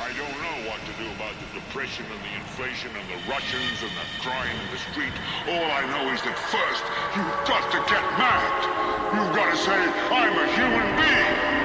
I don't know what to do about the depression and the inflation and the Russians and the crying in the street. All I know is that first, you've got to get mad. You've got to say, I'm a human being.